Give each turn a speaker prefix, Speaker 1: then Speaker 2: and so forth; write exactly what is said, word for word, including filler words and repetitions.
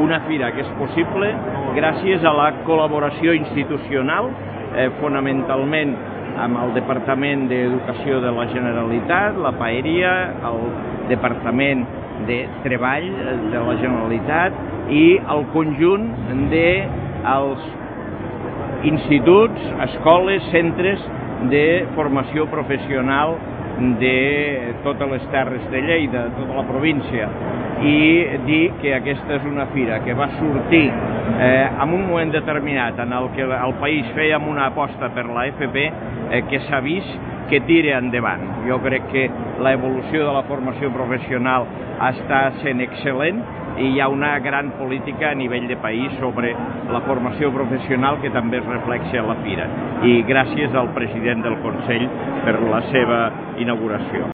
Speaker 1: una fira que és possible gràcies a la col·laboració institucional, eh, fonamentalment amb el Departament d'Educació de la Generalitat, la Paeria, el Departament de Treball de la Generalitat i el conjunt dels instituts, escoles, centres de formació professional de totes les terres de Lleida, de tota la província, i dir que aquesta és una fira que va sortir eh, en un moment determinat en el que el país fèiem una aposta per la F P eh, que s'ha vist que tira endavant. Jo crec que l'evolució de la formació professional està sent excel·lent i hi ha una gran política a nivell de país sobre la formació professional que també es reflexa a la fira. I gràcies al president del Consell per la seva inauguració.